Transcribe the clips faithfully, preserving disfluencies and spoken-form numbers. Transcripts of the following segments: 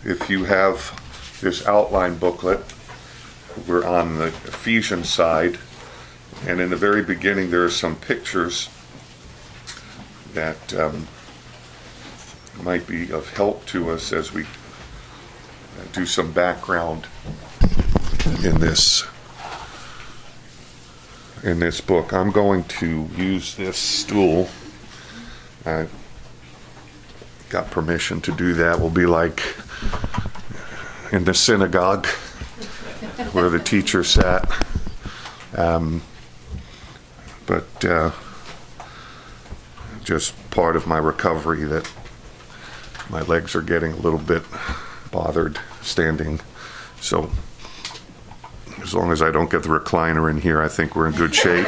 if you have this outline booklet, we're on the Ephesians side, and in the very beginning there are some pictures that um, might be of help to us as we do some background in this in this book. I'm going to use this stool. I got permission to do that. We'll be like in the synagogue where the teacher sat. Um, but uh, just part of my recovery that my legs are getting a little bit bothered standing. So as long as I don't get the recliner in here, I think we're in good shape.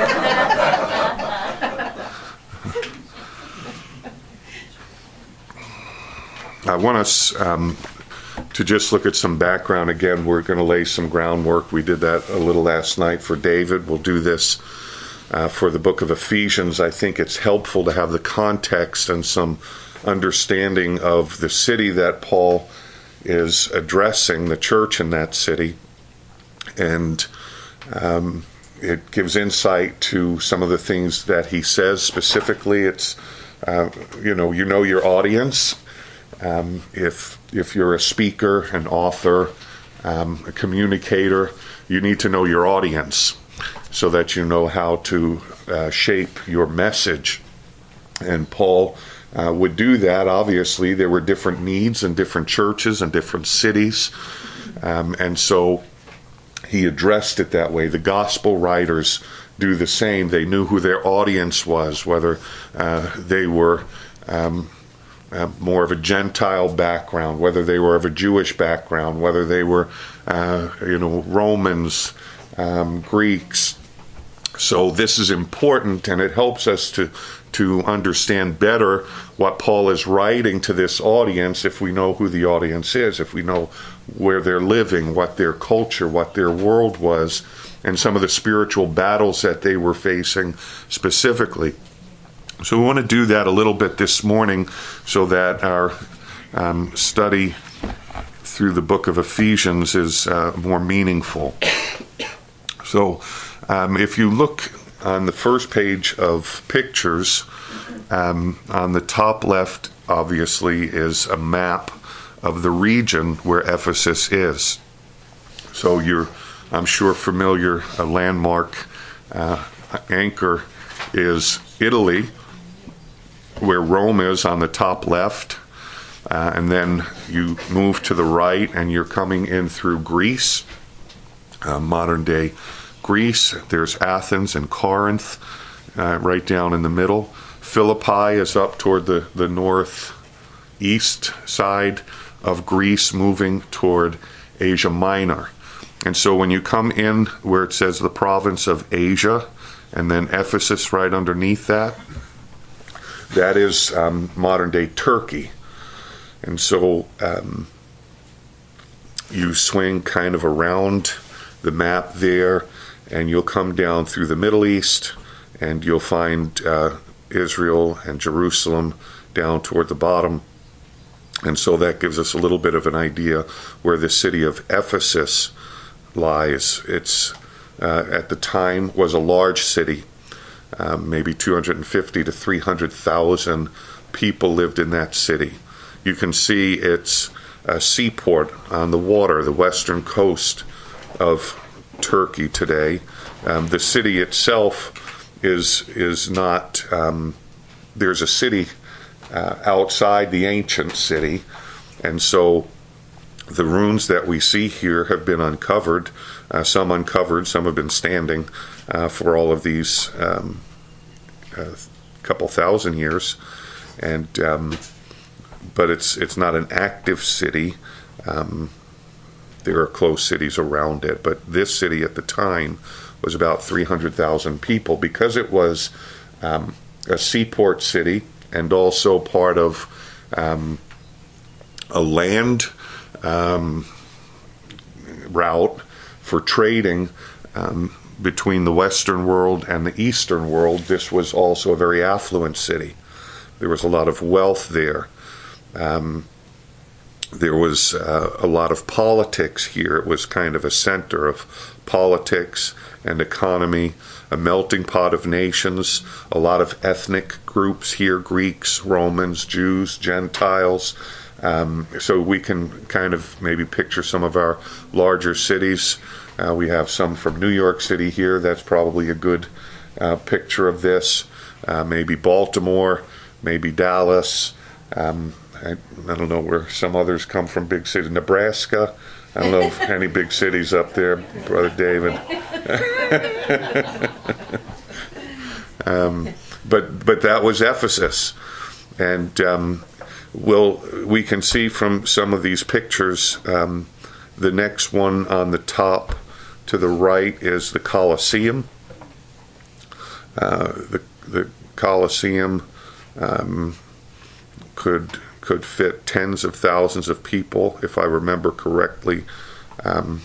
I want us um, to just look at some background. Again, we're going to lay some groundwork. We did that a little last night for David. We'll do this uh, for the book of Ephesians. I think it's helpful to have the context and some understanding of the city that Paul is addressing, the church in that city. And um, it gives insight to some of the things that he says specifically. It's, uh, you know, you know your audience. Um, if if you're a speaker, an author, um, a communicator, you need to know your audience so that you know how to uh, shape your message. And Paul uh, would do that. Obviously, there were different needs in different churches and different cities. Um, and so he addressed it that way. The gospel writers do the same. They knew who their audience was, whether uh, they were um, Uh, more of a Gentile background, whether they were of a Jewish background, whether they were, uh, you know, Romans, um, Greeks. So this is important, and it helps us to to understand better what Paul is writing to this audience if we know who the audience is, if we know where they're living, what their culture, what their world was, and some of the spiritual battles that they were facing specifically. So we want to do that a little bit this morning so that our um, study through the book of Ephesians is uh, more meaningful. So um, if you look on the first page of pictures, um, on the top left, obviously, is a map of the region where Ephesus is. So you're, I'm sure, familiar, a landmark uh, anchor is Italy, where Rome is on the top left, uh, and then you move to the right and you're coming in through Greece, uh, modern day Greece. There's Athens and Corinth uh, right down in the middle. Philippi is up toward the, the northeast side of Greece, moving toward Asia Minor. And so when you come in where it says the province of Asia, and then Ephesus right underneath that, that is um, modern-day Turkey. And so um, you swing kind of around the map there, and you'll come down through the Middle East, and you'll find uh, Israel and Jerusalem down toward the bottom. And so that gives us a little bit of an idea where the city of Ephesus lies. It's, uh, at the time, was a large city. Um, maybe two hundred fifty to three hundred thousand people lived in that city. You can see it's a seaport on the water, the western coast of Turkey today. Um, the city itself is is not, um, there's a city uh, outside the ancient city, and so the ruins that we see here have been uncovered, uh, some uncovered, some have been standing uh, for all of these um, uh, couple thousand years, and um, but it's it's not an active city. Um, there are closed cities around it, but this city at the time was about three hundred thousand people because it was um, a seaport city and also part of um, a land um, route for trading um, between the Western world and the Eastern world. This was also a very affluent city. There was a lot of wealth there. Um, There was uh, a lot of politics here. It was kind of a center of politics and economy, a melting pot of nations, a lot of ethnic groups here, Greeks, Romans, Jews, Gentiles. Um, so we can kind of maybe picture some of our larger cities. Uh, we have some from New York City here. That's probably a good uh, picture of this. Uh, maybe Baltimore, maybe Dallas. Um, I, I don't know where some others come from, big city. Nebraska. I don't know if any big cities up there, Brother David. um, but but that was Ephesus. And um, we'll, we can see from some of these pictures, um, the next one on the top to the right is the Colosseum. Uh, the, the Colosseum um, could... could fit tens of thousands of people, if I remember correctly. Um,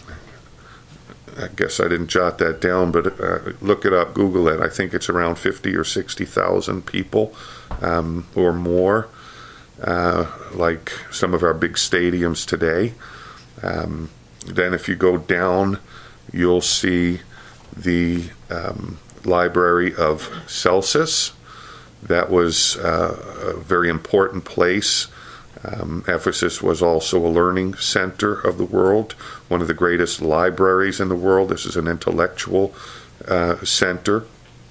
I guess I didn't jot that down, but uh, look it up, Google it. I think it's around fifty or sixty thousand people um, or more, uh, like some of our big stadiums today. Um, then if you go down, you'll see the um, Library of Celsus. That was uh, a very important place. Um, Ephesus was also a learning center of the world, one of the greatest libraries in the world. This is an intellectual uh, center.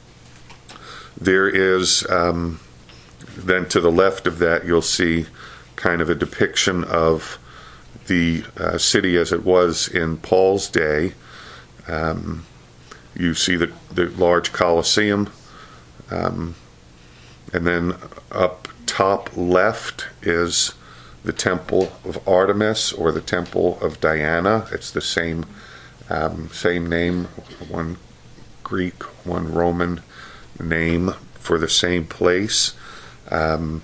There is, um, then to the left of that, you'll see kind of a depiction of the uh, city as it was in Paul's day. Um, you see the, the large Colosseum. Um, And then up top left is the Temple of Artemis, or the Temple of Diana. It's the same um, same name, one Greek, one Roman name for the same place. Um,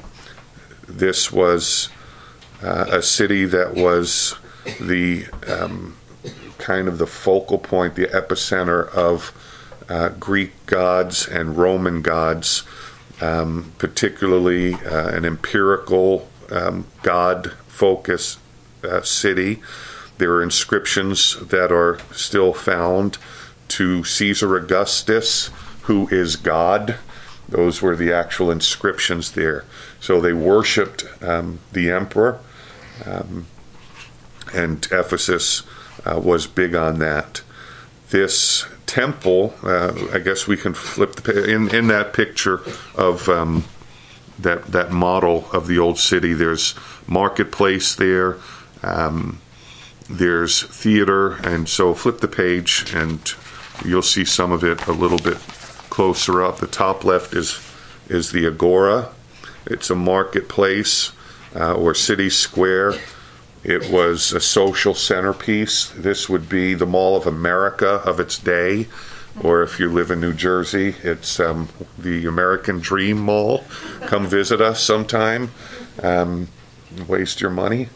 this was uh, a city that was the um, kind of the focal point, the epicenter of uh, Greek gods and Roman gods. Um, particularly uh, an empirical um, God-focused uh, city. There are inscriptions that are still found to Caesar Augustus, who is God. Those were the actual inscriptions there. So they worshipped um, the emperor, um, and Ephesus uh, was big on that. This temple, uh, I guess we can flip the page. In, in that picture of um, that that model of the old city, there's marketplace there, um, there's theater, and so flip the page and you'll see some of it a little bit closer up. The top left is is the Agora. It's a marketplace uh, or city square. It was a social centerpiece. This would be the Mall of America of its day, or if you live in New Jersey, it's um, the American Dream Mall. Come visit us sometime. Um, waste your money.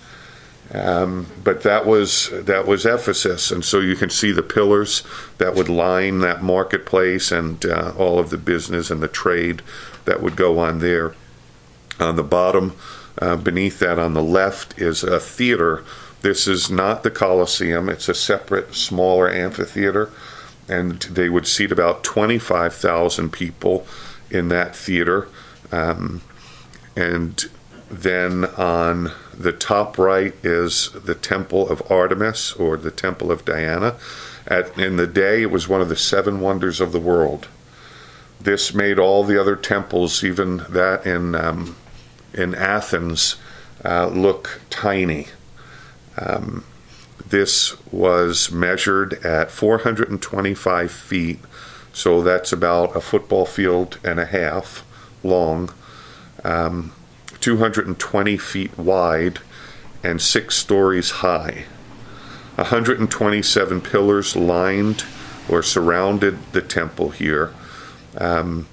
Um, but that was that was Ephesus, and so you can see the pillars that would line that marketplace and uh, all of the business and the trade that would go on there. On the bottom, Uh, beneath that on the left, is a theater. This is not the Colosseum. It's a separate, smaller amphitheater, and they would seat about twenty-five thousand people in that theater. Um, and then on the top right is the Temple of Artemis, or the Temple of Diana. At, in the day, it was one of the seven wonders of the world. This made all the other temples, even that in um, in Athens, uh, look tiny. Um, this was measured at four hundred twenty-five feet, so that's about a football field and a half long, um, two hundred twenty feet wide, and six stories high. one hundred twenty-seven pillars lined or surrounded the temple here. Um,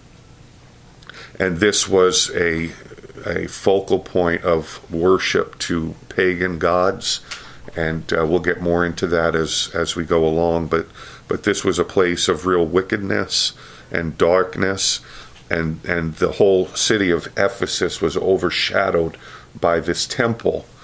and this was a a focal point of worship to pagan gods, and uh, we'll get more into that as as we go along. But but this was a place of real wickedness and darkness, and and the whole city of Ephesus was overshadowed by this temple.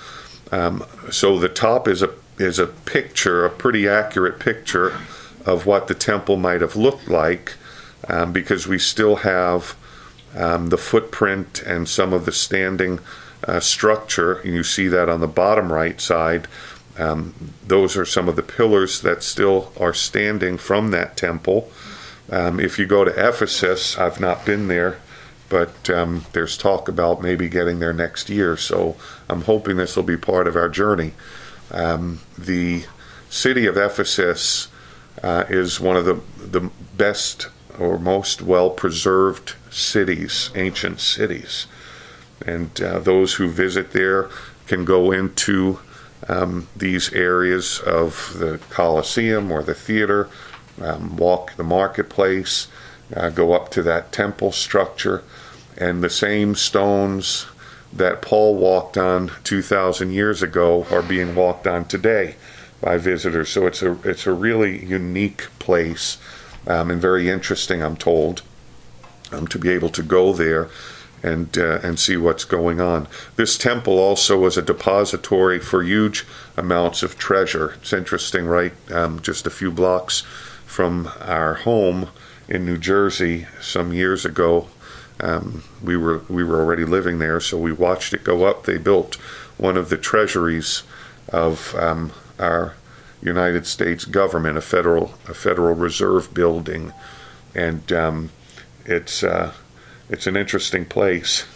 Um, so the top is a is a picture, a pretty accurate picture of what the temple might have looked like, um, because we still have um, the footprint and some of the standing uh, structure, and you see that on the bottom right side. Um, those are some of the pillars that still are standing from that temple. Um, if you go to Ephesus, I've not been there, but um, there's talk about maybe getting there next year, so I'm hoping this will be part of our journey. Um, the city of Ephesus uh, is one of the, the best or most well-preserved cities, ancient cities. And uh, those who visit there can go into um, these areas of the Colosseum or the theater, um, walk the marketplace, uh, go up to that temple structure, and the same stones that Paul walked on two thousand years ago are being walked on today by visitors. So it's a it's a really unique place, um, and very interesting, I'm told, um, to be able to go there and uh, and see what's going on. This temple also was a depository for huge amounts of treasure. It's interesting, right? Um, just a few blocks from our home in New Jersey some years ago, um, we were we were already living there, so we watched it go up. They built one of the treasuries of um, our United States government, a federal a Federal Reserve building, and um, it's uh, it's an interesting place.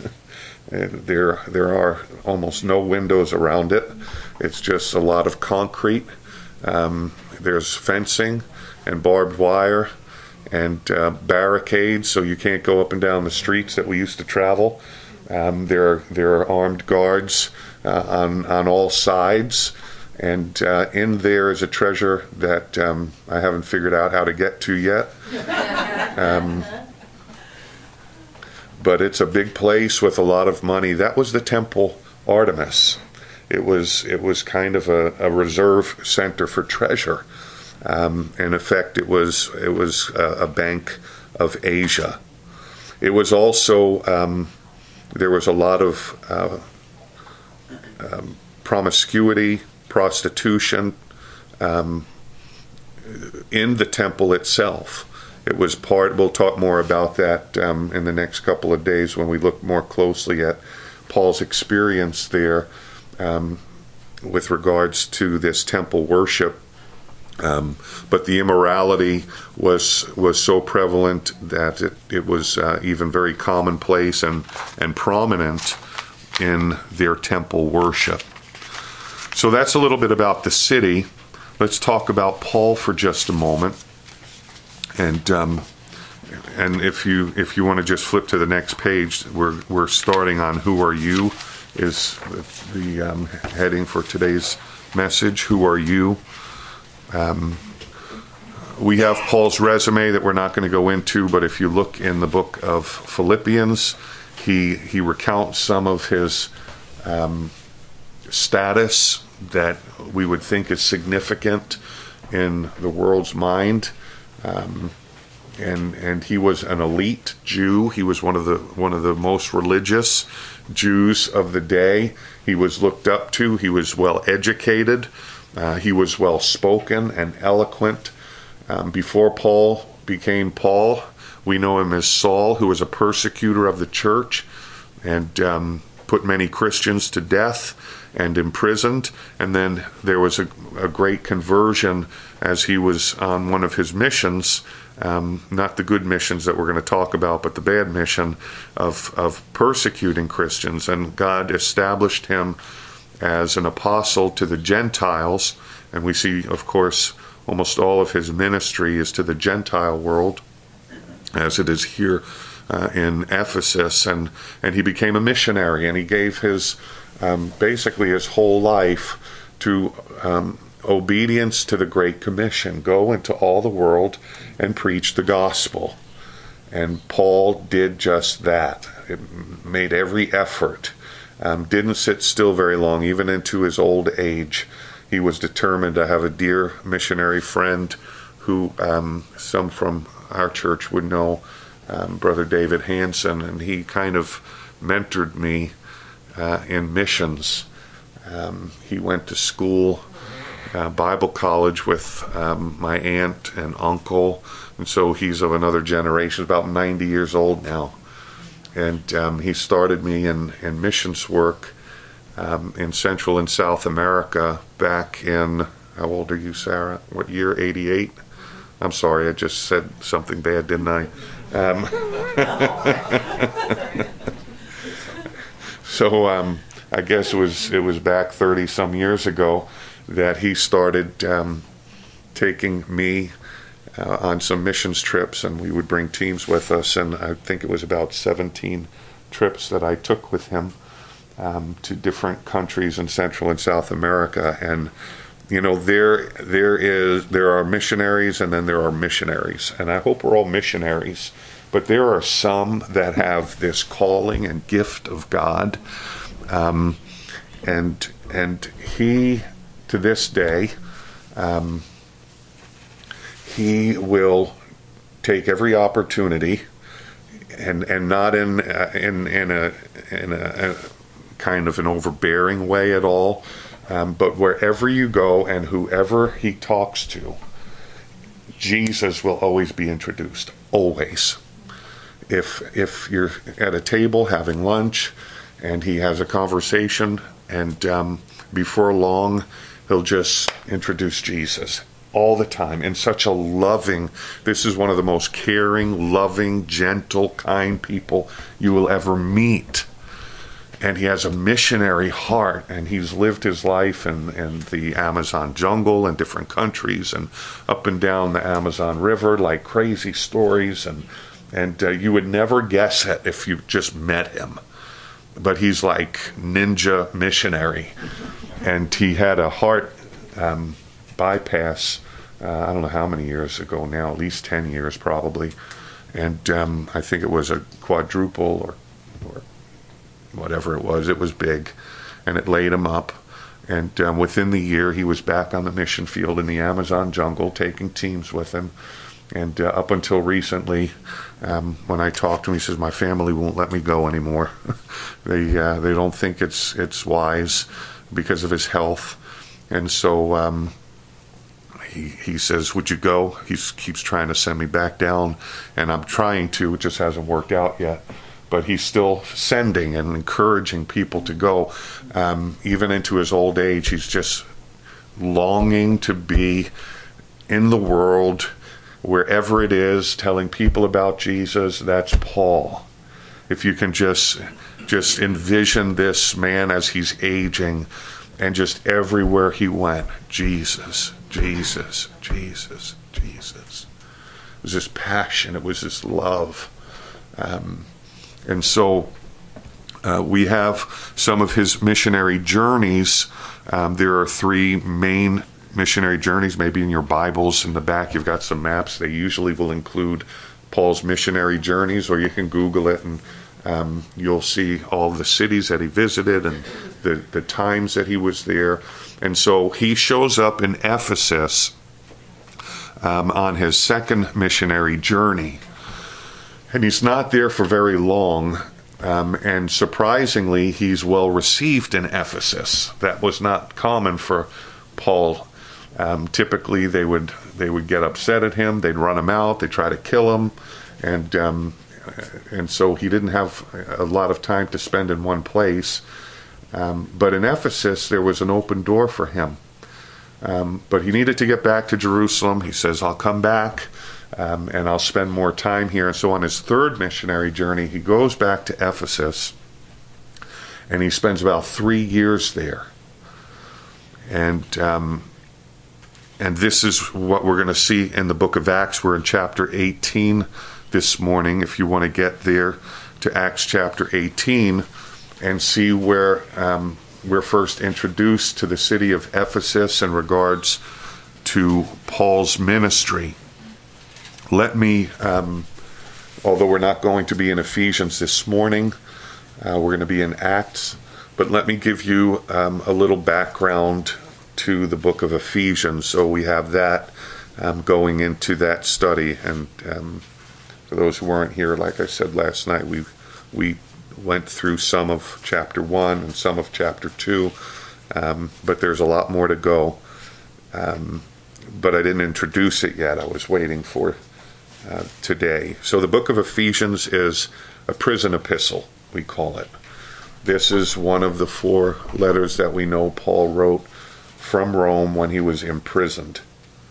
there there are almost no windows around it. It's just a lot of concrete. Um, there's fencing and barbed wire and uh, barricades, so you can't go up and down the streets that we used to travel. Um, there, there are armed guards uh, on on all sides, and uh, in there is a treasure that um, I haven't figured out how to get to yet. Um, but it's a big place with a lot of money. That was the Temple Artemis. It was it was kind of a, a reserve center for treasure. Um, in effect, it was it was a, a bank of Asia. It was also um, there was a lot of uh, um, promiscuity, prostitution um, in the temple itself. It was part. We'll talk more about that um, in the next couple of days when we look more closely at Paul's experience there um, with regards to this temple worship. Um, but the immorality was was so prevalent that it, it was uh, even very commonplace and, and prominent in their temple worship. So that's a little bit about the city. Let's talk about Paul for just a moment. And um, and if you if you want to just flip to the next page, we're we're starting on Who Are You is the um, heading for today's message. Who are you? Um, we have Paul's resume that we're not going to go into, but if you look in the book of Philippians, he he recounts some of his um, status that we would think is significant in the world's mind, um, and and he was an elite Jew. He was one of the one of the most religious Jews of the day. He was looked up to. He was well educated. Uh, he was well spoken and eloquent. Um, before Paul became Paul, we know him as Saul, who was a persecutor of the church and um, put many Christians to death and imprisoned. And then there was a, a great conversion as he was on one of his missions, um, not the good missions that we're going to talk about, but the bad mission of, of persecuting Christians. And God established him as an apostle to the Gentiles, and we see, of course, almost all of his ministry is to the Gentile world, as it is here uh, in Ephesus, and, and he became a missionary, and he gave his, um, basically his whole life to um, obedience to the Great Commission. Go into all the world and preach the gospel. And Paul did just that. It made every effort. Um, didn't sit still very long, even into his old age. He was determined to have a dear missionary friend who um, some from our church would know, um, Brother David Hansen, and he kind of mentored me uh, in missions. Um, he went to school, uh, Bible college with um, my aunt and uncle, and so he's of another generation, about ninety years old now. And um, he started me in, in missions work um, in Central and South America back in, how old are you, Sarah? What year? eighty-eight? I'm sorry, I just said something bad, didn't I? Um, so um, I guess it was it was back thirty some years ago that he started um, taking me uh, on some missions trips, and we would bring teams with us. And I think it was about seventeen trips that I took with him um, to different countries in Central and South America. And you know, there there is there are missionaries, and then there are missionaries, and I hope we're all missionaries. But there are some that have this calling and gift of God, um, and and he, to this day, um, he will take every opportunity, and and not in uh, in in a in a, a kind of an overbearing way at all. Um, but wherever you go and whoever he talks to, Jesus will always be introduced. Always. If if you're at a table having lunch and he has a conversation, and um, before long he'll just introduce Jesus all the time in such a loving, this is one of the most caring, loving, gentle, kind people you will ever meet. And he has a missionary heart, and he's lived his life in, in the Amazon jungle in different countries and up and down the Amazon River, like crazy stories. And, and uh, you would never guess it if you just met him. But he's like ninja missionary. And he had a heart um, bypass, uh, I don't know how many years ago now, at least ten years probably. And um, I think it was a quadruple or, or whatever it was, it was big, and it laid him up. And um, within the year, he was back on the mission field in the Amazon jungle, taking teams with him. And uh, up until recently, um, when I talked to him, he says, "My family won't let me go anymore. they uh, they don't think it's it's wise because of his health." And so um, he he says, "Would you go?" He keeps trying to send me back down, and I'm trying to. It just hasn't worked out yet. But he's still sending and encouraging people to go. Um, even into his old age, he's just longing to be in the world, wherever it is, telling people about Jesus. That's Paul. If you can just just envision this man as he's aging, and just everywhere he went, Jesus, Jesus, Jesus, Jesus. It was this passion. It was this love. Um, And so uh, we have some of his missionary journeys. Um, there are three main missionary journeys. Maybe in your Bibles in the back you've got some maps. They usually will include Paul's missionary journeys, or you can Google it and um, you'll see all the cities that he visited and the, the times that he was there. And so he shows up in Ephesus um, on his second missionary journey. And he's not there for very long, um, and surprisingly, he's well received in Ephesus. That was not common for Paul. Um, typically, they would they would get upset at him. They'd run him out. They'd try to kill him, and um, and so he didn't have a lot of time to spend in one place. Um, but in Ephesus, there was an open door for him. Um, but he needed to get back to Jerusalem. He says, "I'll come back." Um, and I'll spend more time here. And so on his third missionary journey, he goes back to Ephesus, and he spends about three years there. And um, and this is what we're going to see in the book of Acts. We're in chapter eighteen this morning. If you want to get there to Acts chapter eighteen and see where um, we're first introduced to the city of Ephesus in regards to Paul's ministry. Let me, um, although we're not going to be in Ephesians this morning, uh, we're going to be in Acts, but let me give you um, a little background to the book of Ephesians, so we have that um, going into that study. And um, for those who weren't here, like I said last night, we we went through some of chapter one and some of chapter two, um, but there's a lot more to go. Um, but I didn't introduce it yet. I was waiting for uh, today. So the book of Ephesians is a prison epistle, we call it. This is one of the four letters that we know Paul wrote from Rome when he was imprisoned.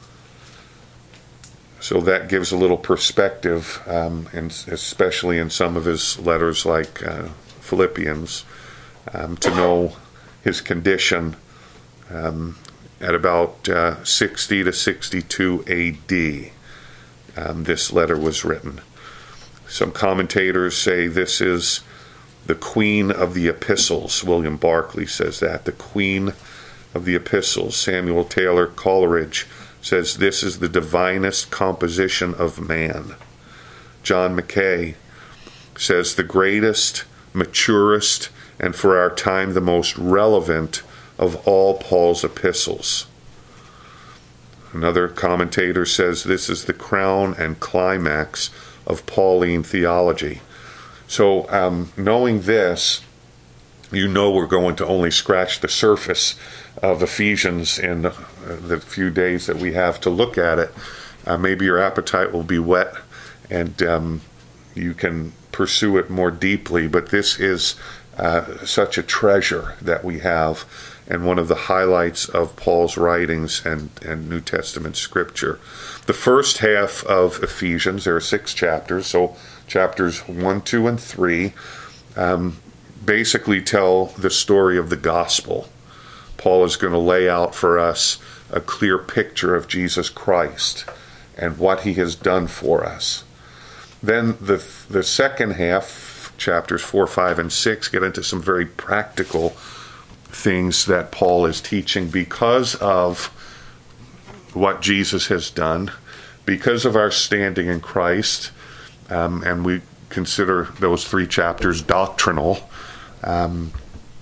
So that gives a little perspective, um, and especially in some of his letters like uh, Philippians, um, to know his condition um, at about uh, sixty to sixty-two A D. Um, this letter was written. Some commentators say this is the queen of the epistles. William Barclay says that, the queen of the epistles. Samuel Taylor Coleridge says this is the divinest composition of man. John Mackay says the greatest, maturest, and for our time the most relevant of all Paul's epistles. Another commentator says this is the crown and climax of Pauline theology. So um, knowing this, you know we're going to only scratch the surface of Ephesians in the, the few days that we have to look at it. Uh, maybe your appetite will be whet and um, you can pursue it more deeply, but this is uh, such a treasure that we have, and one of the highlights of Paul's writings and, and New Testament scripture. The first half of Ephesians, there are six chapters, so chapters one, two, and three um, basically tell the story of the gospel. Paul is going to lay out for us a clear picture of Jesus Christ and what he has done for us. Then the the second half, chapters four, five, and six, get into some very practical things that Paul is teaching because of what Jesus has done, because of our standing in Christ, um, and we consider those three chapters doctrinal. Um,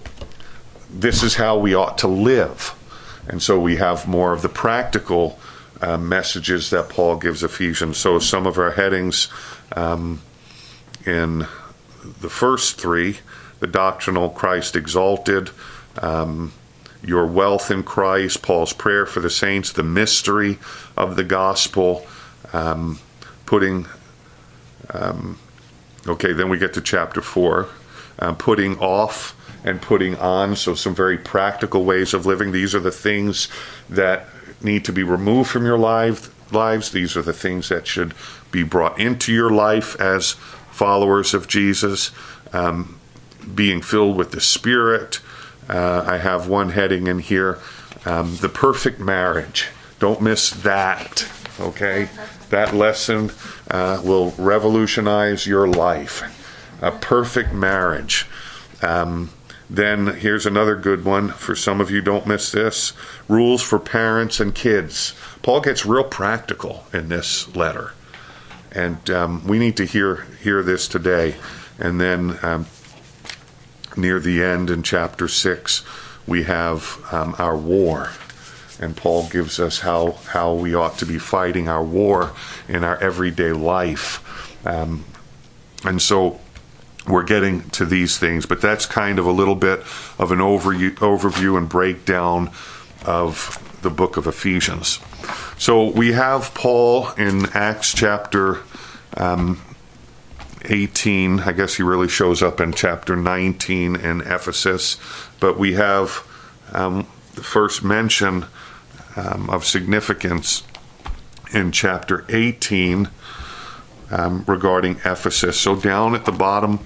this is how we ought to live. And so we have more of the practical uh, messages that Paul gives Ephesians. So some of our headings um, in the first three, the doctrinal, Christ exalted, um, your wealth in Christ, Paul's prayer for the saints, the mystery of the gospel, um, putting, um, okay, then we get to chapter four, um, putting off and putting on, so some very practical ways of living. These are the things that need to be removed from your life, lives. These are the things that should be brought into your life as followers of Jesus. Um, being filled with the Spirit. Uh, I have one heading in here, um, the perfect marriage. Don't miss that, okay? That lesson uh, will revolutionize your life. A perfect marriage. Um, then here's another good one for some of you. Don't miss this. Rules for parents and kids. Paul gets real practical in this letter. And um, we need to hear hear this today. And then um, near the end in chapter six, we have um, our war. And Paul gives us how, how we ought to be fighting our war in our everyday life. Um, and so we're getting to these things, but that's kind of a little bit of an overview, overview and breakdown of the book of Ephesians. So we have Paul in Acts chapter um, eighteen. I guess he really shows up in chapter nineteen in Ephesus, but we have um, the first mention um, of significance in chapter eighteen um, regarding Ephesus. So down at the bottom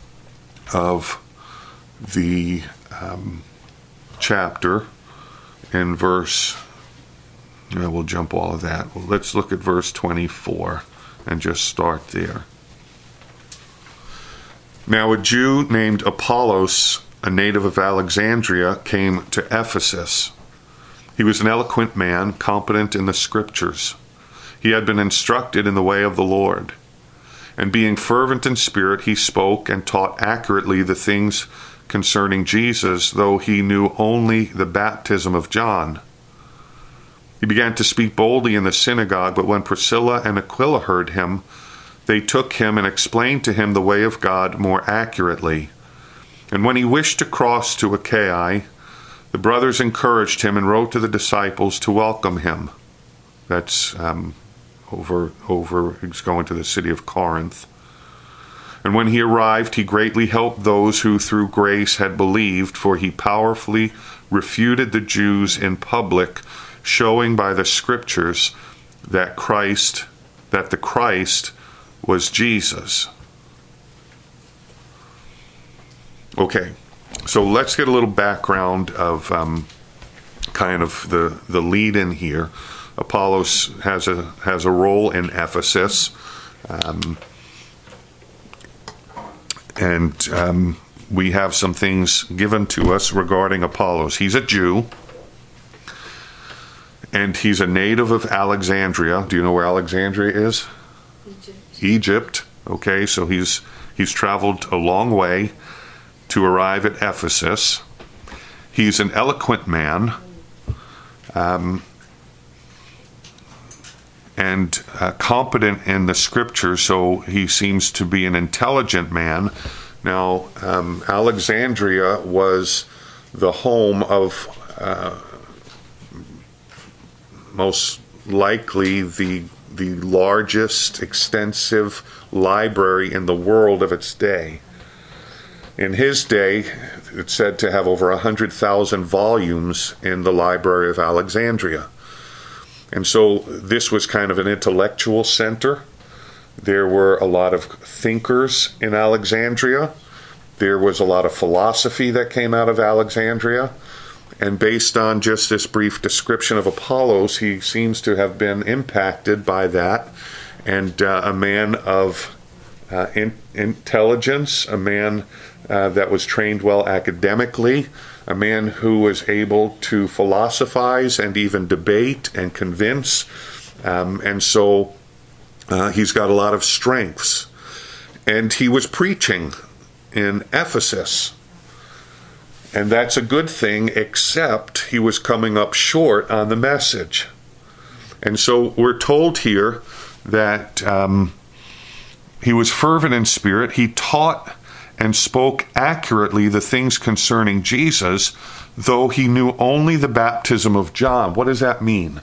of the um, chapter in verse, yeah, we'll jump all of that. Well, let's look at verse twenty-four and just start there. Now a Jew named Apollos, a native of Alexandria, came to Ephesus. He was an eloquent man, competent in the scriptures. He had been instructed in the way of the Lord. And being fervent in spirit, he spoke and taught accurately the things concerning Jesus, though he knew only the baptism of John. He began to speak boldly in the synagogue, but when Priscilla and Aquila heard him, they took him and explained to him the way of God more accurately. And when he wished to cross to Achaia, The brothers encouraged him and wrote to the disciples to welcome him. That's um, over, over, he's going to the city of Corinth. And when he arrived, he greatly helped those who through grace had believed, for he powerfully refuted the Jews in public, showing by the scriptures that Christ, that the Christ was Jesus. Okay, so let's get a little background of um, kind of the, the lead in here. Apollos has a has a role in Ephesus. Um, And um, we have some things given to us regarding Apollos. He's a Jew, and he's a native of Alexandria. Do you know where Alexandria is? Egypt. Egypt. Okay, so he's he's traveled a long way to arrive at Ephesus. He's an eloquent man, um, and uh, competent in the scripture, so he seems to be an intelligent man. Now, um, Alexandria was the home of uh, most likely the the largest extensive library in the world of its day. In his day, it's said to have over one hundred thousand volumes in the Library of Alexandria. And so this was kind of an intellectual center. There were a lot of thinkers in Alexandria. There was a lot of philosophy that came out of Alexandria. And based on just this brief description of Apollos, he seems to have been impacted by that. And uh, a man of uh, in- intelligence, a man uh, that was trained well academically, a man who was able to philosophize and even debate and convince. Um, and so uh, he's got a lot of strengths. And he was preaching in Ephesus. And that's a good thing, except he was coming up short on the message. And so we're told here that um, he was fervent in spirit. He taught and spoke accurately the things concerning Jesus, though he knew only the baptism of John. What does that mean?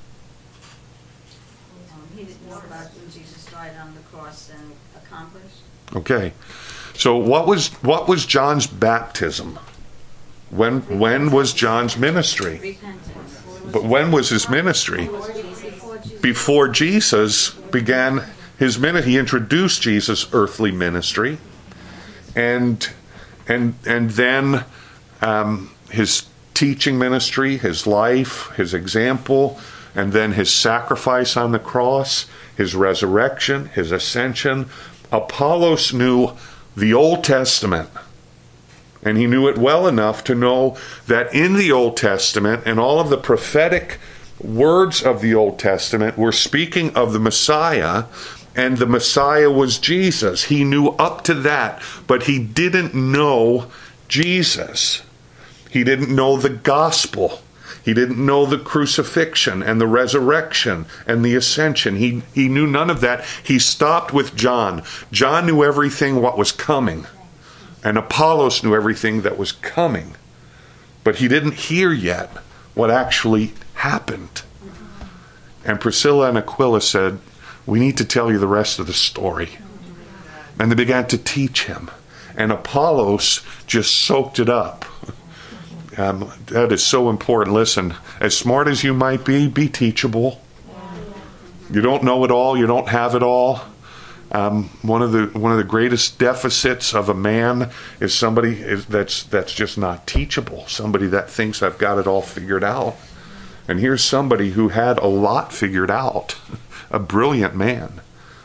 Um, he didn't know about when Jesus died on the cross and accomplished. Okay. So what was what was John's baptism? When when was John's ministry? Repentance. But when was his ministry? Before Jesus. Before Jesus began his ministry. He introduced Jesus' earthly ministry. And and and then um, his teaching ministry, his life, his example, and then his sacrifice on the cross, his resurrection, his ascension. Apollos knew the Old Testament, and he knew it well enough to know that in the Old Testament and all of the prophetic words of the Old Testament were speaking of the Messiah. And the Messiah was Jesus. He knew up to that, but he didn't know Jesus. He didn't know the gospel. He didn't know the crucifixion and the resurrection and the ascension. He, he knew none of that. He stopped with John. John knew everything what was coming. And Apollos knew everything that was coming. But he didn't hear yet what actually happened. And Priscilla and Aquila said, "We need to tell you the rest of the story." And they began to teach him. And Apollos just soaked it up. Um, that is so important. Listen, as smart as you might be, be teachable. You don't know it all. You don't have it all. Um, one of the one of the greatest deficits of a man is somebody is, that's that's just not teachable. Somebody that thinks I've got it all figured out. And here's somebody who had a lot figured out. A brilliant man.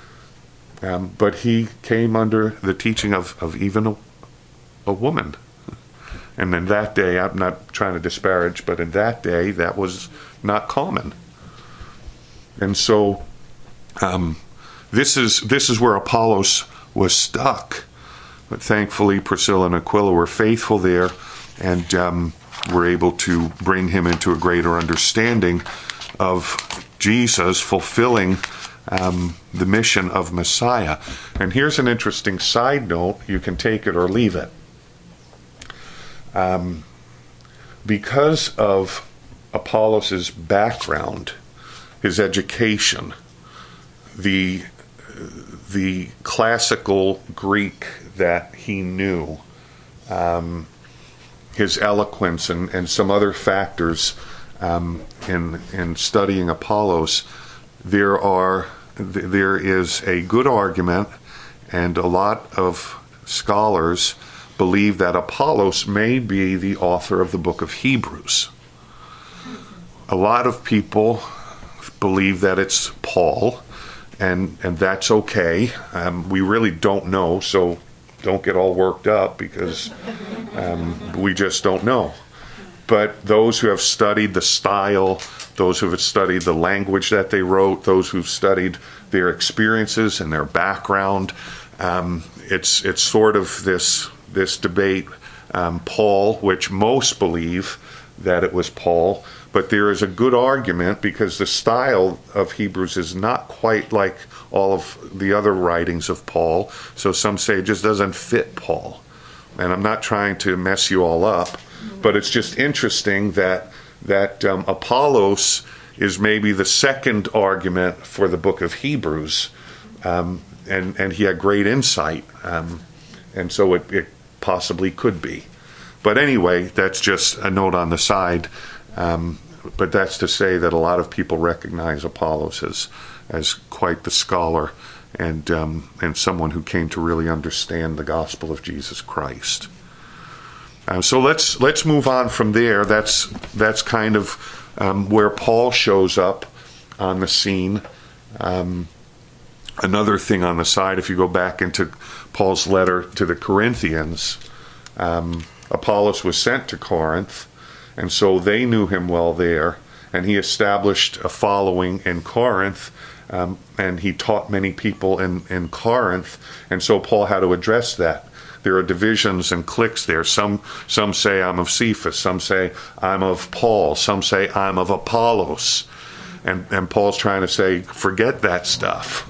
Um, but he came under the teaching of, of even a, a woman. And in that day, I'm not trying to disparage, but in that day, that was not common. And so um, this is this is where Apollos was stuck. But thankfully, Priscilla and Aquila were faithful there, and um, were able to bring him into a greater understanding of Jesus fulfilling um, the mission of Messiah. And here's an interesting side note. You can take it or leave it. Um, because of Apollos' background, his education, the the classical Greek that he knew, um, his eloquence, and, and some other factors um, in in studying Apollos, there are there is a good argument, and a lot of scholars believe that Apollos may be the author of the book of Hebrews. A lot of people believe that it's Paul, and and that's okay. Um, we really don't know, so don't get all worked up, because um, we just don't know. But those who have studied the style, those who have studied the language that they wrote, those who've studied their experiences and their background, um, it's it's sort of this this debate. Um, Paul, which most believe that it was Paul, but there is a good argument because the style of Hebrews is not quite like all of the other writings of Paul. So some say it just doesn't fit Paul. And I'm not trying to mess you all up, but it's just interesting that that um, Apollos is maybe the second argument for the book of Hebrews, um, and and he had great insight, um, and so it, it possibly could be. But anyway, that's just a note on the side. Um, but that's to say that a lot of people recognize Apollos as as quite the scholar, and um, and someone who came to really understand the gospel of Jesus Christ. Uh, so let's let's move on from there. That's that's kind of um, where Paul shows up on the scene. Um, another thing on the side, if you go back into Paul's letter to the Corinthians, um, Apollos was sent to Corinth, and so they knew him well there, and he established a following in Corinth, um, and he taught many people in, in Corinth, and so Paul had to address that. There are divisions and cliques there. Some some say I'm of Cephas, some say I'm of Paul, some say I'm of Apollos, and and Paul's trying to say, forget that stuff.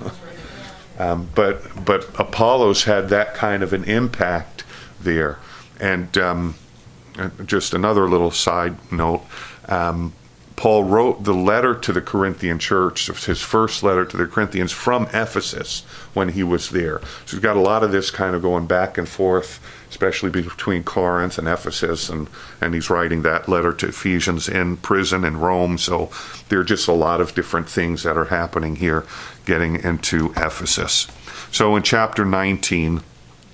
um, but but Apollos had that kind of an impact there. And um, just another little side note, um, Paul wrote the letter to the Corinthian church, his first letter to the Corinthians, from Ephesus when he was there. So he's got a lot of this kind of going back and forth, especially between Corinth and Ephesus, and, and he's writing that letter to Ephesians in prison in Rome. So there are just a lot of different things that are happening here getting into Ephesus. So in chapter nineteen,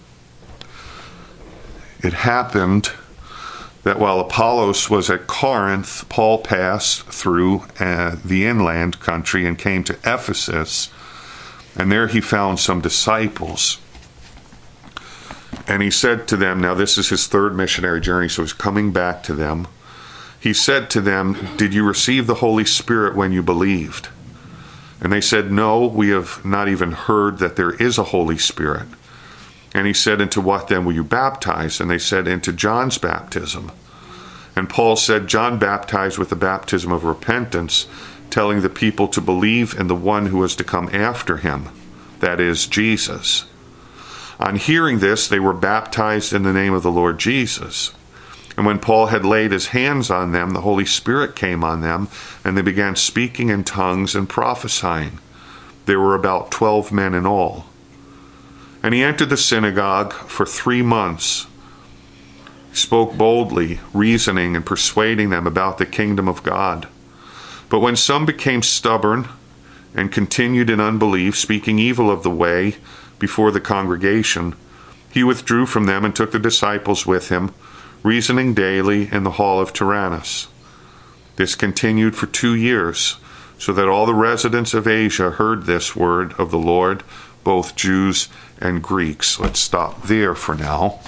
it happened that while Apollos was at Corinth, Paul passed through uh, the inland country and came to Ephesus, and there he found some disciples. And he said to them, now this is his third missionary journey, so he's coming back to them. He said to them, did you receive the Holy Spirit when you believed? And they said, no, we have not even heard that there is a Holy Spirit. And he said, into what then were you baptized? And they said, into John's baptism. And Paul said, John baptized with the baptism of repentance, telling the people to believe in the one who was to come after him, that is, Jesus. On hearing this, they were baptized in the name of the Lord Jesus. And when Paul had laid his hands on them, the Holy Spirit came on them, and they began speaking in tongues and prophesying. There were about twelve men in all. And he entered the synagogue for three months. He spoke boldly, reasoning and persuading them about the kingdom of God. But when some became stubborn and continued in unbelief, speaking evil of the way before the congregation, he withdrew from them and took the disciples with him, reasoning daily in the hall of Tyrannus. This continued for two years, so that all the residents of Asia heard this word of the Lord, both Jews and Greeks. Let's stop there for now.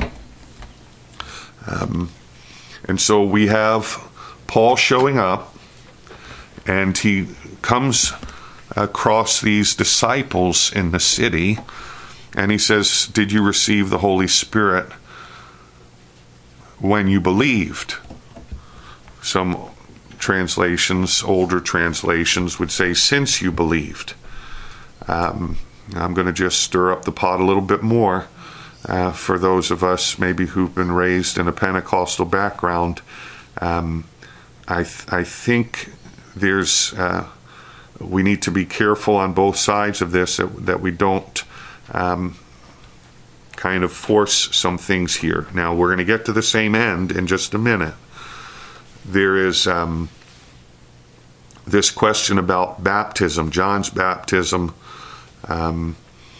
Um, and so we have Paul showing up, and he comes across these disciples in the city, and he says, did you receive the Holy Spirit when you believed? Some translations, older translations, would say, since you believed. Um, I'm going to just stir up the pot a little bit more uh, for those of us maybe who've been raised in a Pentecostal background. Um, I th- I think there's uh, we need to be careful on both sides of this, that, that we don't um, kind of force some things here. Now, we're going to get to the same end in just a minute. There is um, this question about baptism, John's baptism, um,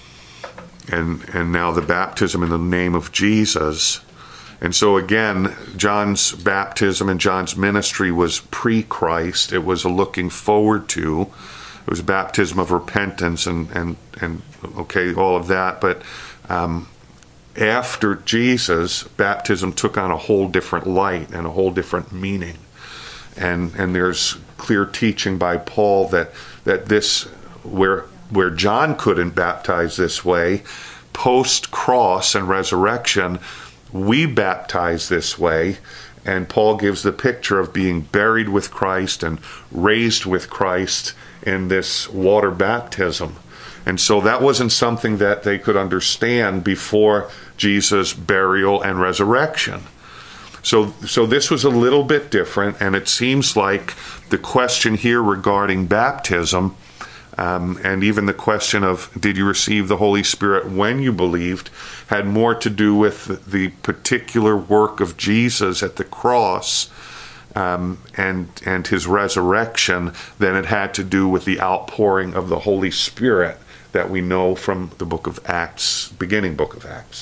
and and now the baptism in the name of Jesus. And so again, John's baptism and John's ministry was pre-Christ. It was a looking forward to. It was baptism of repentance and, and, and okay, all of that. But um, after Jesus, baptism took on a whole different light and a whole different meaning. And and there's clear teaching by Paul that that this, where where John couldn't baptize this way, post-cross and resurrection, we baptize this way. And Paul gives the picture of being buried with Christ and raised with Christ in this water baptism. And so that wasn't something that they could understand before Jesus' burial and resurrection. So so this was a little bit different, and it seems like the question here regarding baptism, um, and even the question of did you receive the Holy Spirit when you believed, had more to do with the particular work of Jesus at the cross um, and and his resurrection than it had to do with the outpouring of the Holy Spirit that we know from the book of Acts, beginning book of Acts.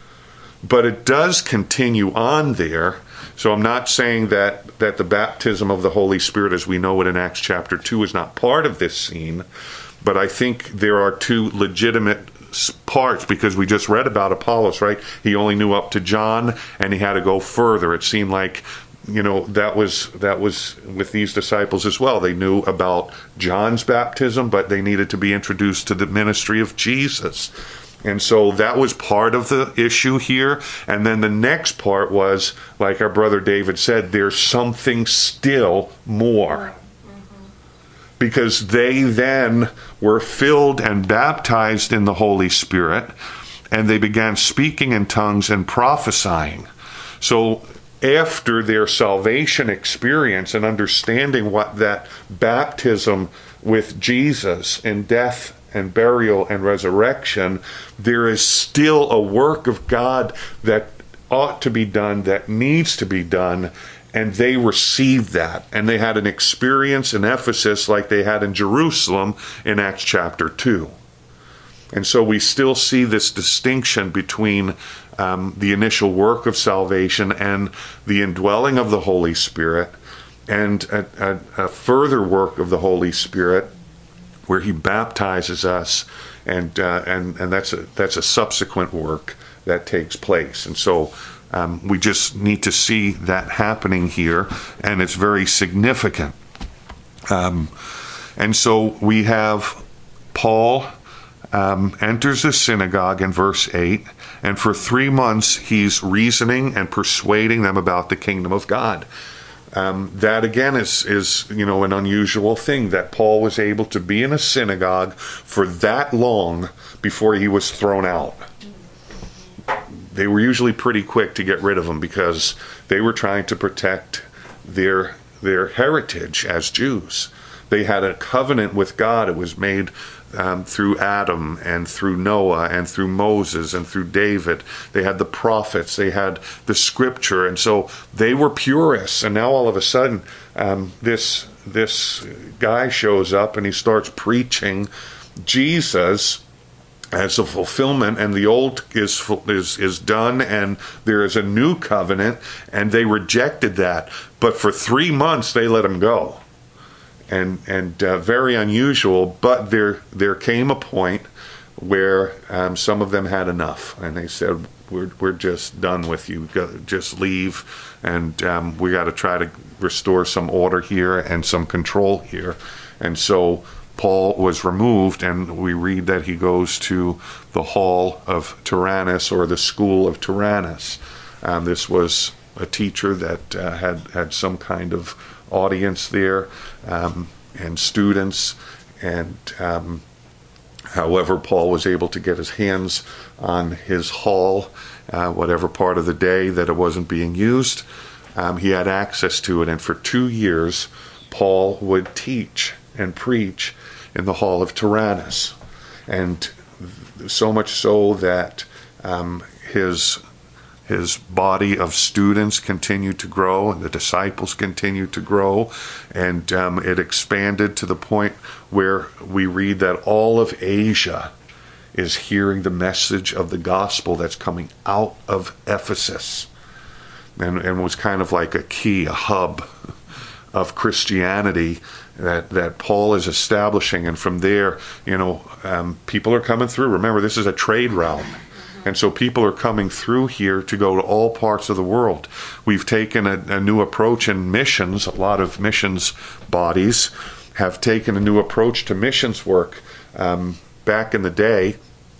But it does continue on there. So I'm not saying that, that the baptism of the Holy Spirit as we know it in Acts chapter two is not part of this scene. But I think there are two legitimate parts, because we just read about Apollos, right? He only knew up to John and he had to go further. It seemed like, you know, that was that was with these disciples as well. They knew about John's baptism, but they needed to be introduced to the ministry of Jesus. And so that was part of the issue here. And then the next part was, like our brother David said, there's something still more. Mm-hmm. Because they then were filled and baptized in the Holy Spirit, and they began speaking in tongues and prophesying. So after their salvation experience and understanding what that baptism with Jesus in death and burial and resurrection, there is still a work of God that ought to be done, that needs to be done, and they received that. And they had an experience in Ephesus like they had in Jerusalem in Acts chapter two. And so we still see this distinction between um, the initial work of salvation and the indwelling of the Holy Spirit, and a, a, a further work of the Holy Spirit where he baptizes us, and uh, and and that's a that's a subsequent work that takes place. And so um, we just need to see that happening here, and it's very significant. Um, and so we have Paul um, enters the synagogue in verse eight, and for three months he's reasoning and persuading them about the kingdom of God. Um, that again is, is, you know, an unusual thing, that Paul was able to be in a synagogue for that long before he was thrown out. They were usually pretty quick to get rid of him because they were trying to protect their their heritage as Jews. They had a covenant with God. It was made um, through Adam and through Noah and through Moses and through David. They had the prophets. They had the scripture. And so they were purists. And now all of a sudden, um, this this guy shows up and he starts preaching Jesus as a fulfillment, and the old is is is done, and there is a new covenant, and they rejected that. But for three months they let him go. And and uh, very unusual, but there there came a point where um, some of them had enough, and they said, "We're we're just done with you. Go, just leave, and um, we got to try to restore some order here and some control here." And so Paul was removed, and we read that he goes to the hall of Tyrannus, or the school of Tyrannus. Um, this was a teacher that uh, had had some kind of audience there, um, and students, and um, however Paul was able to get his hands on his hall, uh, whatever part of the day that it wasn't being used, Um, he had access to it, and for two years, Paul would teach and preach in the Hall of Tyrannus. And so much so that um, his his body of students continued to grow, and the disciples continued to grow, and um, it expanded to the point where we read that all of Asia is hearing the message of the gospel that's coming out of Ephesus, and, and was kind of like a key, a hub of Christianity that, that Paul is establishing. And from there, you know, um, people are coming through. Remember, this is a trade route. And so people are coming through here to go to all parts of the world. We've taken a, a new approach in missions. A lot of missions bodies have taken a new approach to missions work um, back in the day.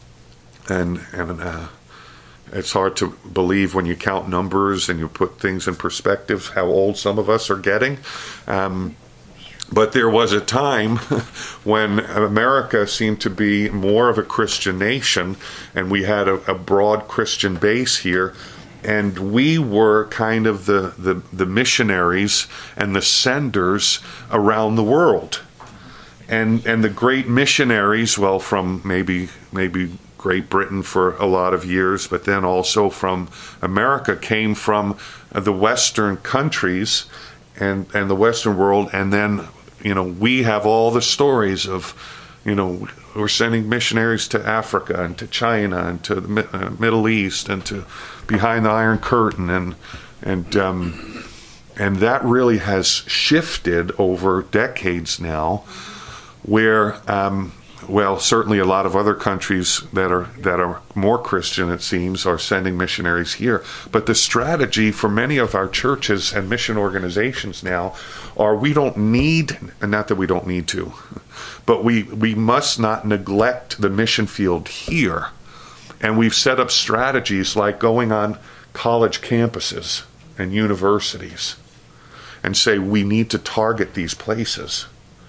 And, and uh, it's hard to believe when you count numbers and you put things in perspective how old some of us are getting. Um, But there was a time when America seemed to be more of a Christian nation, and we had a, a broad Christian base here, and we were kind of the, the, the missionaries and the senders around the world. And and the great missionaries, well, from maybe maybe Great Britain for a lot of years, but then also from America, came from the Western countries and, and the Western world, and then you know, we have all the stories of, you know, we're sending missionaries to Africa and to China and to the uh, Middle East and to behind the Iron Curtain, and and um, and that really has shifted over decades now, where um, well, certainly a lot of other countries that are that are more Christian, it seems, are sending missionaries here. But the strategy for many of our churches and mission organizations now are we don't need, and not that we don't need to, but we, we must not neglect the mission field here. And we've set up strategies like going on college campuses and universities and say we need to target these places,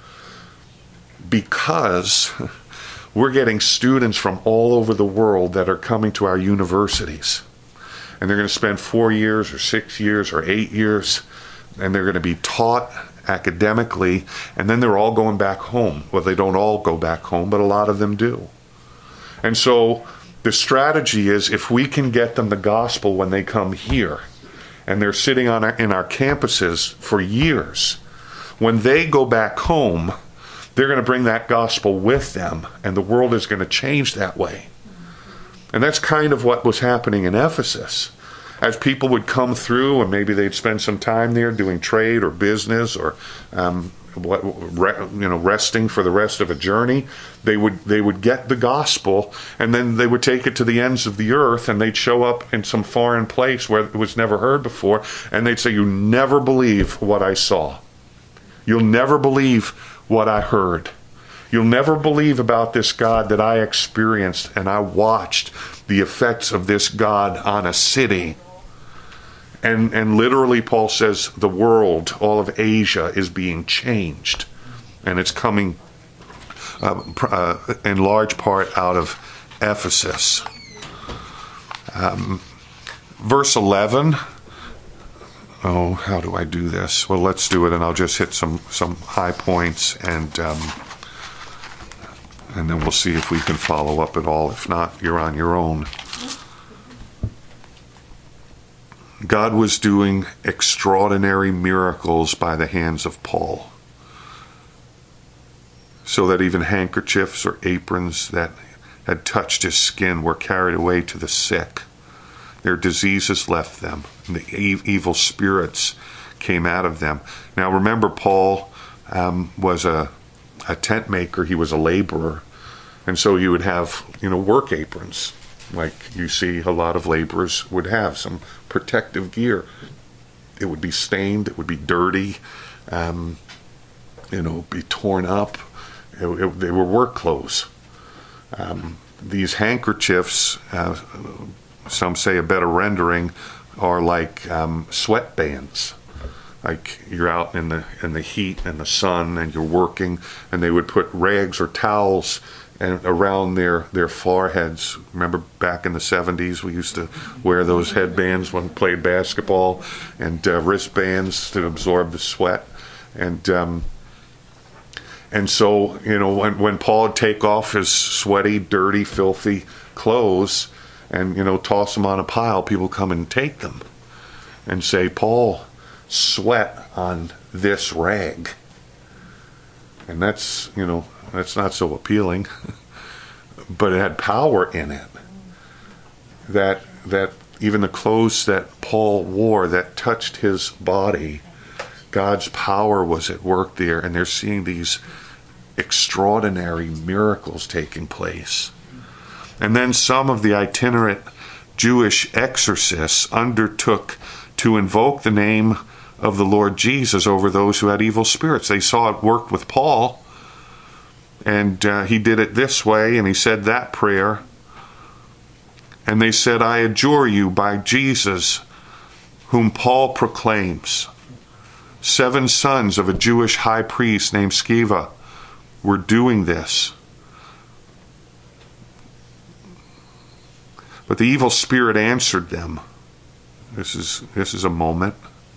because we're getting students from all over the world that are coming to our universities. And they're going to spend four years or six years or eight years, and they're going to be taught academically, and then they're all going back home. Well, they don't all go back home, but a lot of them do. And so the strategy is, if we can get them the gospel when they come here, and they're sitting on our, in our campuses for years, when they go back home, they're going to bring that gospel with them, and the world is going to change that way. And that's kind of what was happening in Ephesus. As people would come through, and maybe they'd spend some time there doing trade or business, or um, what, re, you know, resting for the rest of a journey, they would they would get the gospel, and then they would take it to the ends of the earth, and they'd show up in some foreign place where it was never heard before, and they'd say, "You never believe what I saw. You'll never believe what I heard. You'll never believe about this God that I experienced, and I watched the effects of this God on a city." And and literally, Paul says, the world, all of Asia, is being changed. And it's coming uh, uh, in large part out of Ephesus. Um, verse eleven. Oh, how do I do this? Well, let's do it, and I'll just hit some, some high points, and um, and then we'll see if we can follow up at all. If not, you're on your own. God was doing extraordinary miracles by the hands of Paul, so that even handkerchiefs or aprons that had touched his skin were carried away to the sick. Their diseases left them, and the evil spirits came out of them. Now remember, Paul um, was a, a tent maker. He was a laborer. And so he would have, you know, work aprons, like you see a lot of laborers would have, some protective gear. It would be stained, it would be dirty, um, you know, be torn up. It, it, they were work clothes. Um, these handkerchiefs, uh, some say a better rendering, are like um, sweatbands. Like you're out in the in the heat and the sun, and you're working, and they would put rags or towels and around their, their foreheads. Remember back in the seventies, we used to wear those headbands when we played basketball, and uh, wristbands to absorb the sweat. And um, and so, you know, when, when Paul would take off his sweaty, dirty, filthy clothes and, you know, toss them on a pile, people come and take them and say, Paul sweat on this rag. And that's, you know, that's not so appealing. But it had power in it. That that even the clothes that Paul wore that touched his body, God's power was at work there, and they're seeing these extraordinary miracles taking place. And then some of the itinerant Jewish exorcists undertook to invoke the name of the Lord Jesus over those who had evil spirits. They saw it worked with Paul, and uh, he did it this way, and he said that prayer. And they said, I adjure you by Jesus, whom Paul proclaims. Seven sons of a Jewish high priest named Sceva were doing this. But the evil spirit answered them. This is, this is a moment.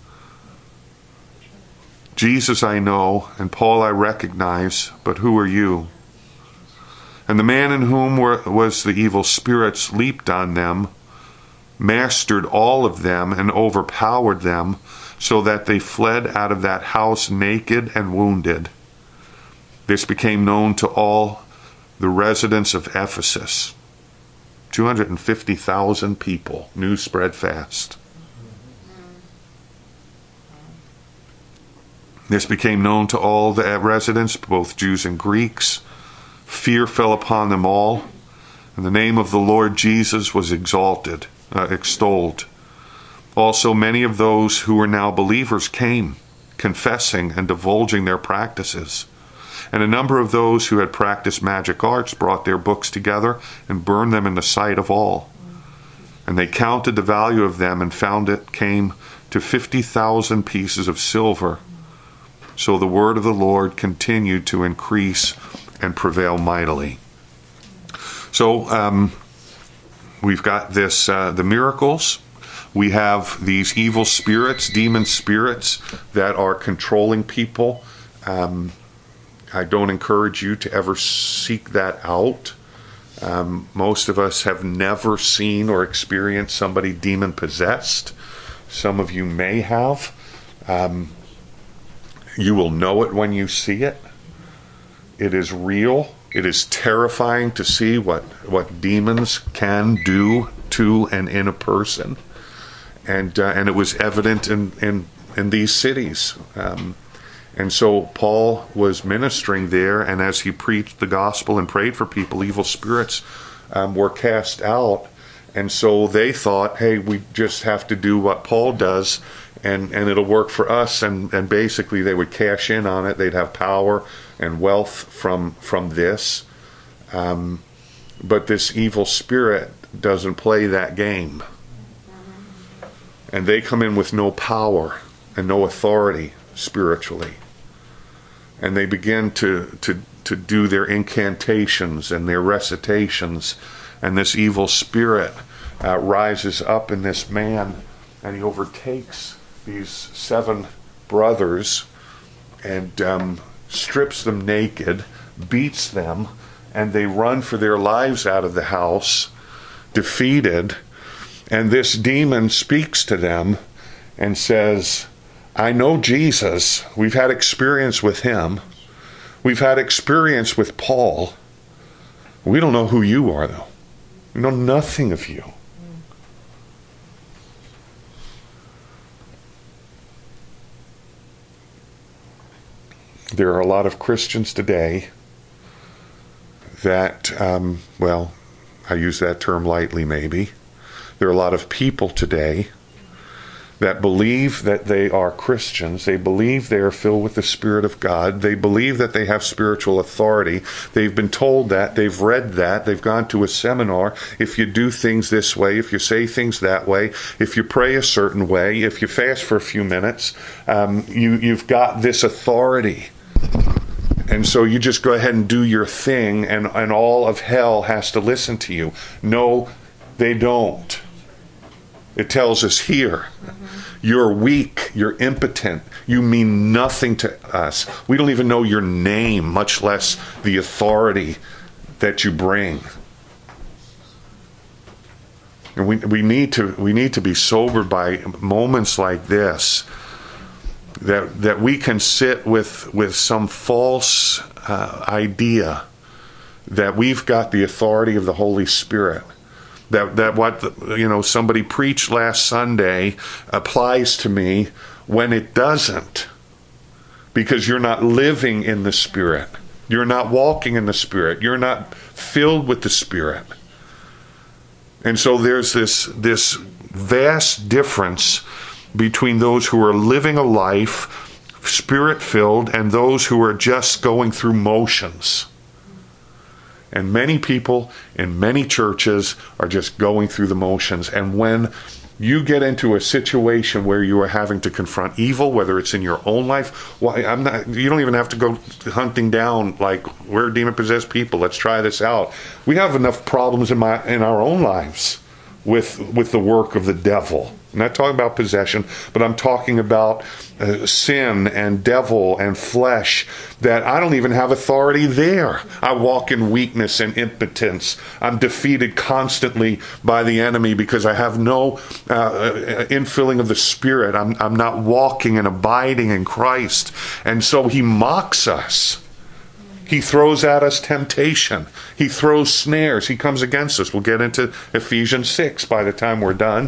Jesus I know, and Paul I recognize, but who are you? And the man in whom were, was the evil spirits leaped on them, mastered all of them, and overpowered them, so that they fled out of that house naked and wounded. This became known to all the residents of Ephesus. two hundred fifty thousand people. News spread fast. This became known to all the residents, both Jews and Greeks. Fear fell upon them all, and the name of the Lord Jesus was exalted, uh, extolled. Also, many of those who were now believers came, confessing and divulging their practices. And a number of those who had practiced magic arts brought their books together and burned them in the sight of all. And they counted the value of them and found it came to fifty thousand pieces of silver. So the word of the Lord continued to increase and prevail mightily. So um, we've got this, uh, the miracles. We have these evil spirits, demon spirits that are controlling people. Um, I don't encourage you to ever seek that out. Um, most of us have never seen or experienced somebody demon possessed. Some of you may have. Um, You will know it when you see it. It is real. It is terrifying to see what, what demons can do to and in a person. And uh, and it was evident in, in, in these cities. Um, and so Paul was ministering there, and as he preached the gospel and prayed for people, evil spirits um, were cast out. And so they thought, hey, we just have to do what Paul does, and, and it'll work for us. And, and basically they would cash in on it. They'd have power and wealth from from this. Um, but this evil spirit doesn't play that game. And they come in with no power and no authority spiritually. And they begin to, to, to do their incantations and their recitations. And this evil spirit uh, rises up in this man, and he overtakes these seven brothers and um, strips them naked, beats them, and they run for their lives out of the house, defeated. And this demon speaks to them and says, I know Jesus. We've had experience with him. We've had experience with Paul. We don't know who you are, though. We know nothing of you. There are a lot of Christians today that, um, well, I use that term lightly maybe. There are a lot of people today that believe that they are Christians. They believe they are filled with the Spirit of God. They believe that they have spiritual authority. They've been told that. They've read that. They've gone to a seminar. If you do things this way, if you say things that way, if you pray a certain way, if you fast for a few minutes, um, you, you've got this authority. And so you just go ahead and do your thing, and, and all of hell has to listen to you. No, they don't. It tells us here, mm-hmm. You're weak, you're impotent, you mean nothing to us. We don't even know your name, much less the authority that you bring. And we we need to we need to be sobered by moments like this, that that we can sit with with some false uh, idea that we've got the authority of the Holy Spirit. That that what the, you know somebody preached last Sunday applies to me when it doesn't, because you're not living in the Spirit. You're not walking in the Spirit. You're not filled with the Spirit. And so there's this this vast difference between those who are living a life Spirit-filled and those who are just going through motions. And many people in many churches are just going through the motions. And when you get into a situation where you are having to confront evil, whether it's in your own life, why I'm not. You don't even have to go hunting down like we're demon-possessed people. Let's try this out. We have enough problems in my in our own lives with with the work of the devil. I'm not talking about possession, but I'm talking about uh, sin and devil and flesh, that I don't even have authority there. I walk in weakness and impotence. I'm defeated constantly by the enemy because I have no uh, infilling of the Spirit. I'm, I'm not walking and abiding in Christ. And so he mocks us. He throws at us temptation. He throws snares. He comes against us. We'll get into Ephesians six by the time we're done.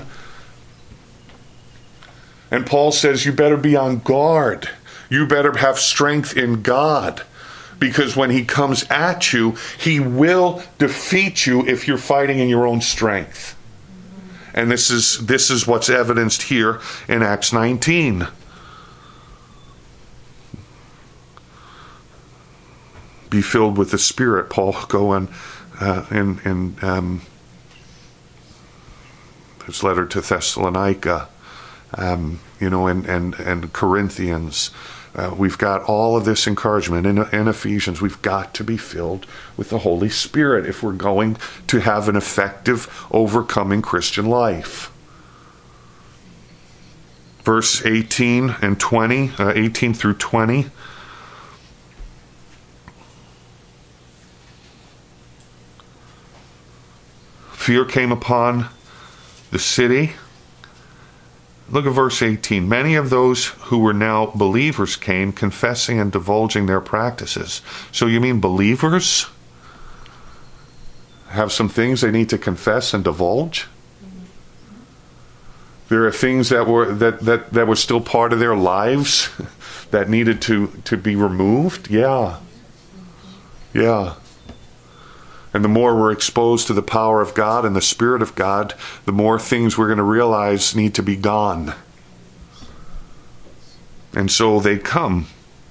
And Paul says you better be on guard. You better have strength in God, because when he comes at you, he will defeat you if you're fighting in your own strength. And this is this is what's evidenced here in Acts nineteen. Be filled with the Spirit, Paul going uh, in, in um, his letter to Thessalonica. Um, you know, and, and, and Corinthians. Uh, we've got all of this encouragement in, in Ephesians. We've got to be filled with the Holy Spirit if we're going to have an effective, overcoming Christian life. Verse eighteen and twenty, uh, eighteen through twenty. Fear came upon the city. Look at verse eighteen. Many of those who were now believers came, confessing and divulging their practices. So you mean believers have some things they need to confess and divulge? There are things that were that, that, that were still part of their lives that needed to, to be removed? Yeah. Yeah. And the more we're exposed to the power of God and the Spirit of God, the more things we're going to realize need to be gone. And so they come.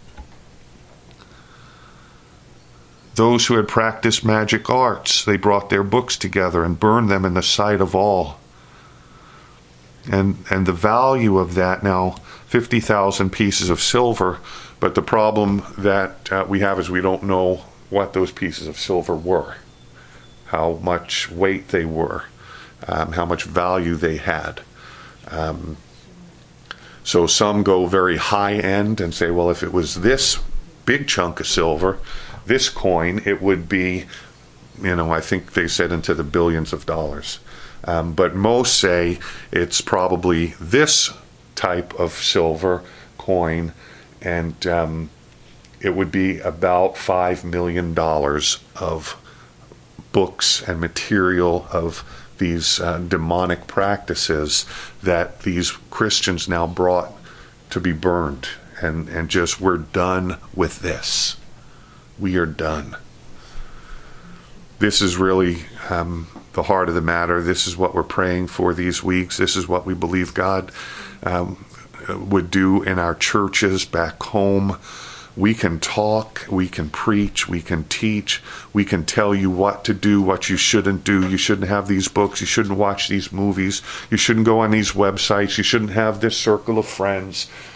Those who had practiced magic arts, they brought their books together and burned them in the sight of all. And and the value of that now, fifty thousand pieces of silver. But the problem that uh, we have is we don't know what those pieces of silver were, how much weight they were, um, how much value they had. Um, so some go very high end and say, well, if it was this big chunk of silver, this coin, it would be, you know, I think they said into the billions of dollars. Um, but most say it's probably this type of silver coin, and um, it would be about five million dollars of books and material of these uh, demonic practices that these Christians now brought to be burned. And, and just, we're done with this. We are done. This is really um, the heart of the matter. This is what we're praying for these weeks. This is what we believe God um, would do in our churches back home. We can talk, we can preach, we can teach, we can tell you what to do, what you shouldn't do. You shouldn't have these books, you shouldn't watch these movies, you shouldn't go on these websites, you shouldn't have this circle of friends.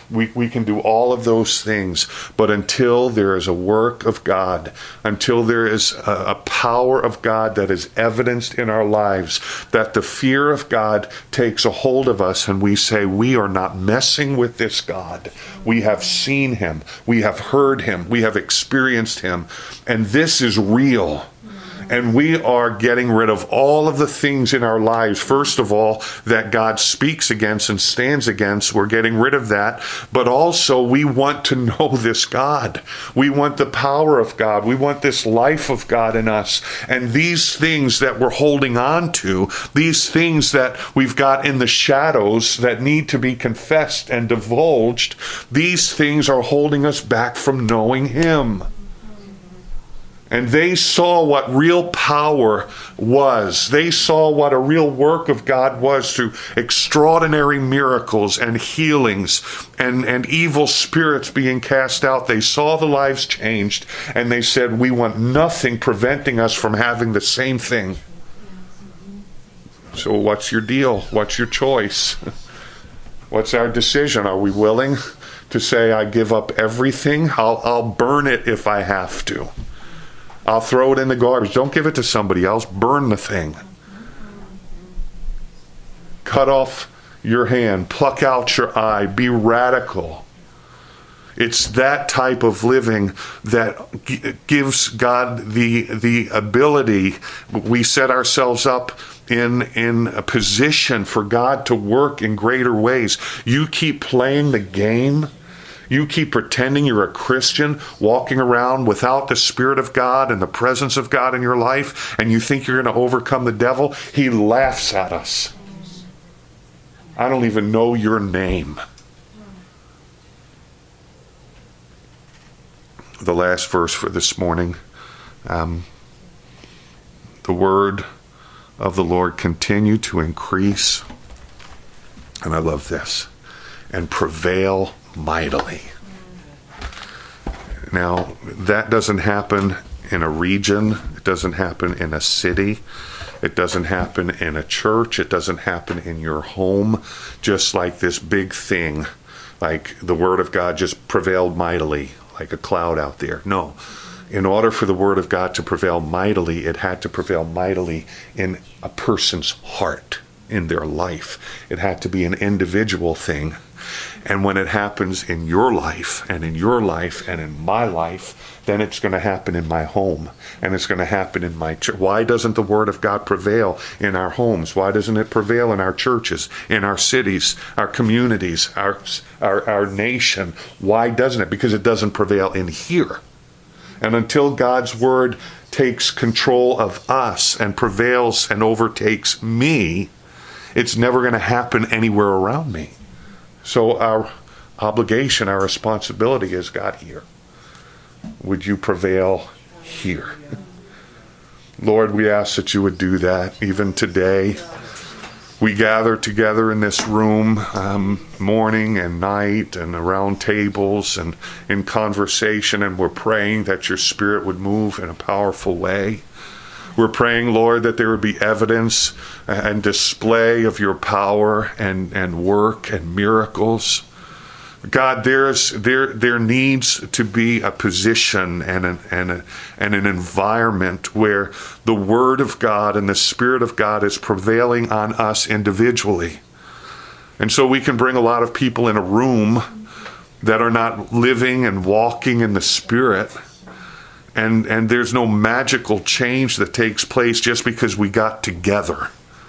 We, we can do all of those things. But until there is a work of God, until there is a, a power of God that is evidenced in our lives, that the fear of God takes a hold of us and we say, we are not messing with this God. We have seen him. We have heard him. We have experienced him. And this is real. And we are getting rid of all of the things in our lives, first of all, that God speaks against and stands against. We're getting rid of that. But also, we want to know this God. We want the power of God. We want this life of God in us. And these things that we're holding on to, these things that we've got in the shadows that need to be confessed and divulged, these things are holding us back from knowing him. And they saw what real power was. They saw what a real work of God was through extraordinary miracles and healings and, and evil spirits being cast out. They saw the lives changed, and they said, we want nothing preventing us from having the same thing. So what's your deal? What's your choice? What's our decision? Are we willing to say, I give up everything? I'll, I'll burn it if I have to. I'll throw it in the garbage. Don't give it to somebody else. Burn the thing. Cut off your hand. Pluck out your eye. Be radical. It's that type of living that g- gives God the the ability. We set ourselves up in, in a position for God to work in greater ways. You keep playing the game. You keep pretending you're a Christian, walking around without the Spirit of God and the presence of God in your life, and you think you're going to overcome the devil. He laughs at us. I don't even know your name. The last verse for this morning. Um, the word of the Lord continue to increase. And I love this. And prevail mightily. Now, that doesn't happen in a region. It doesn't happen in a city. It doesn't happen in a church. It doesn't happen in your home. Just like this big thing, like the Word of God just prevailed mightily, like a cloud out there. No. In order for the Word of God to prevail mightily, it had to prevail mightily in a person's heart, in their life. It had to be an individual thing. And when it happens in your life and in your life and in my life, then it's going to happen in my home and it's going to happen in my church. Why doesn't the Word of God prevail in our homes? Why doesn't it prevail in our churches, in our cities, our communities, our, our, our nation? Why doesn't it? Because it doesn't prevail in here. And until God's Word takes control of us and prevails and overtakes me, it's never going to happen anywhere around me. So our obligation, our responsibility is, God, here. Would you prevail here? Lord, we ask that you would do that even today. We gather together in this room um, morning and night and around tables and in conversation, and we're praying that your Spirit would move in a powerful way. We're praying, Lord, that there would be evidence and display of your power and, and work and miracles. God, there's there there needs to be a position and an and a, and an environment where the Word of God and the Spirit of God is prevailing on us individually. And so we can bring a lot of people in a room that are not living and walking in the Spirit. And and there's no magical change that takes place just because we got together.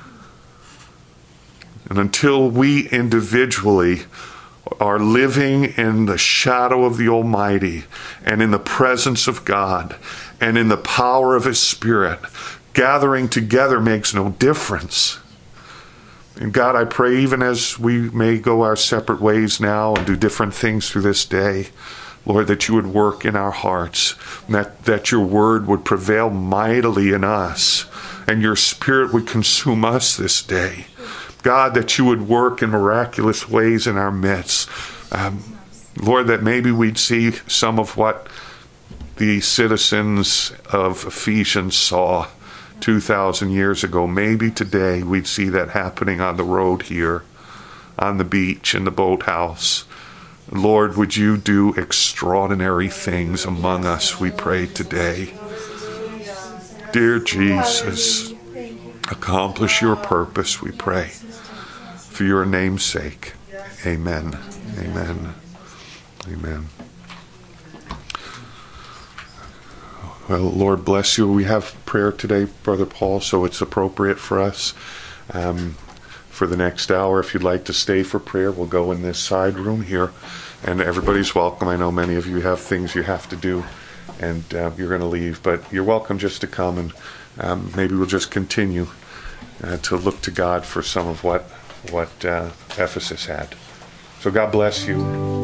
And until we individually are living in the shadow of the Almighty and in the presence of God and in the power of His Spirit, gathering together makes no difference. And God, I pray even as we may go our separate ways now and do different things through this day, Lord, that you would work in our hearts, and that, that your word would prevail mightily in us, and your Spirit would consume us this day. God, that you would work in miraculous ways in our midst. Um, Lord, that maybe we'd see some of what the citizens of Ephesians saw two thousand years ago. Maybe today we'd see that happening on the road here, on the beach, in the boathouse. Lord, would you do extraordinary things among us, we pray today. Dear Jesus, accomplish your purpose, we pray. For your name's sake. Amen. Amen. Amen. Well, Lord bless you. We have prayer today, Brother Paul, so it's appropriate for us. Um, for the next hour, if you'd like to stay for prayer, we'll go in this side room here. And everybody's welcome. I know many of you have things you have to do, and uh, you're going to leave. But you're welcome just to come, and um, maybe we'll just continue uh, to look to God for some of what, what uh, Ephesus had. So God bless you.